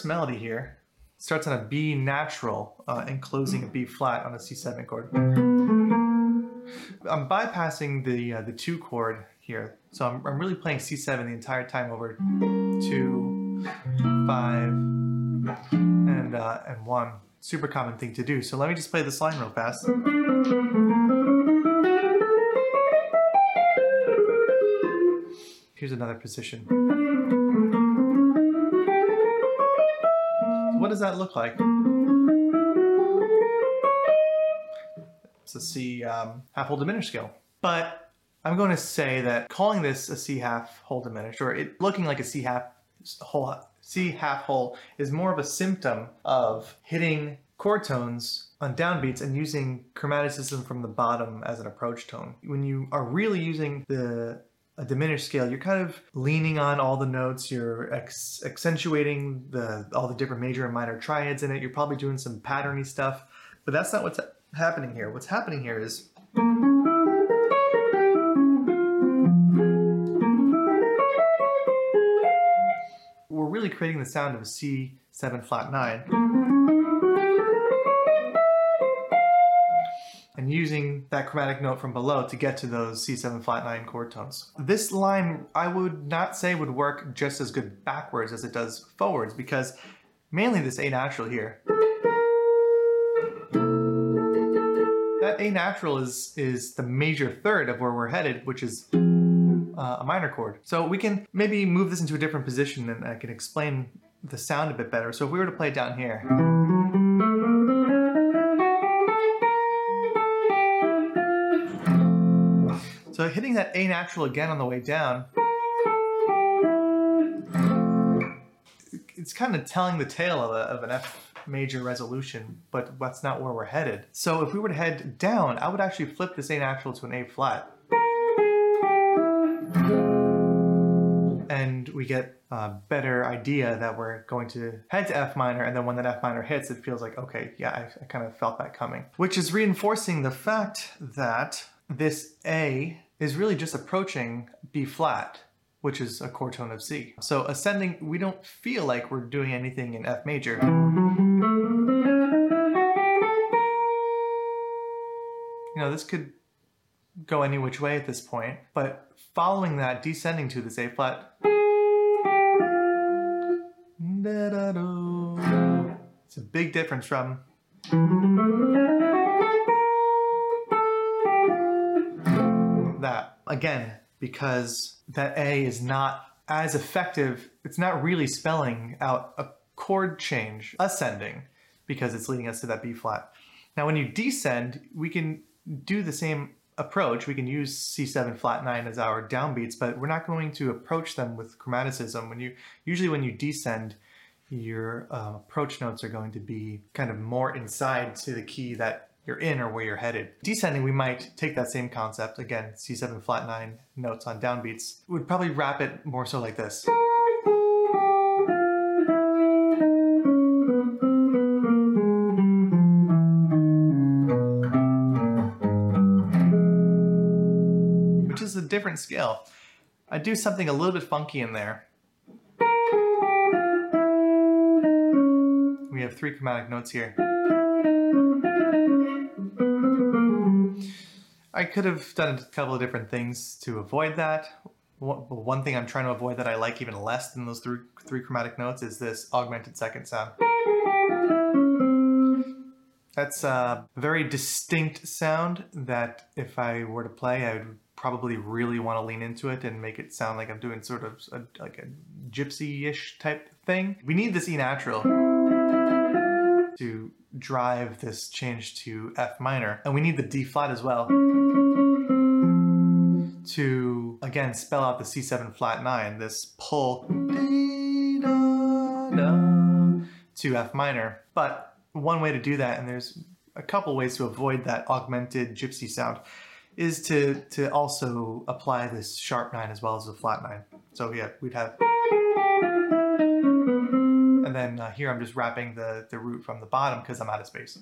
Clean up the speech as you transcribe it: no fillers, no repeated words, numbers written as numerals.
first melody here starts on a B natural and closing a B flat on a C7 chord. I'm bypassing the 2 chord here, so I'm really playing C7 the entire time over 2, 5, and 1. Super common thing to do. So let me just play this line real fast. Here's another position. So what does that look like? It's a C half whole diminished scale. But I'm going to say that calling this a C half whole diminished, or it looking like a C half whole, is more of a symptom of hitting chord tones on downbeats and using chromaticism from the bottom as an approach tone. When you are really using a diminished scale, you're kind of leaning on all the notes, you're accentuating all the different major and minor triads in it, you're probably doing some patterny stuff, but that's not what's happening here. What's happening here is we're really creating the sound of a C7 flat 9 and using that chromatic note from below to get to those C7 flat 9 chord tones. This line, I would not say would work just as good backwards as it does forwards, because mainly this A natural here, that A natural is the major third of where we're headed, which is a minor chord. So we can maybe move this into a different position and I can explain the sound a bit better. So if we were to play it down here, so hitting that A natural again on the way down, it's kind of telling the tale of an F major resolution, but that's not where we're headed. So if we were to head down, I would actually flip this A natural to an A flat. And we get a better idea that we're going to head to F minor, and then when that F minor hits, it feels like, okay, yeah, I kind of felt that coming. Which is reinforcing the fact that this A is really just approaching B flat, which is a chord tone of C. So ascending, we don't feel like we're doing anything in F major. You know, this could go any which way at this point, but following that, descending to this A flat, it's a big difference from that. Again, because that A is not as effective, it's not really spelling out a chord change ascending, because it's leading us to that B flat. Now when you descend, we can do the same approach. We can use C7 flat 9 as our downbeats, but we're not going to approach them with chromaticism. Usually when you descend, your approach notes are going to be kind of more inside to the key that you're in or where you're headed. Descending, we might take that same concept, again, C7 flat 9 notes on downbeats. We'd probably wrap it more so like this. Which is a different scale. I do something a little bit funky in there. We have 3 chromatic notes here. I could have done a couple of different things to avoid that. One thing I'm trying to avoid that I like even less than those three chromatic notes is this augmented second sound. That's a very distinct sound that if I were to play, I would probably really want to lean into it and make it sound like I'm doing sort of like a gypsy-ish type thing. We need this E natural to drive this change to F minor, and we need the D flat as well to again spell out the C7 flat 9, this pull to F minor. But one way to do that, and there's a couple ways to avoid that augmented gypsy sound, is to also apply this sharp 9 as well as the flat 9. So yeah, we'd have, and then here I'm just wrapping the root from the bottom because I'm out of space.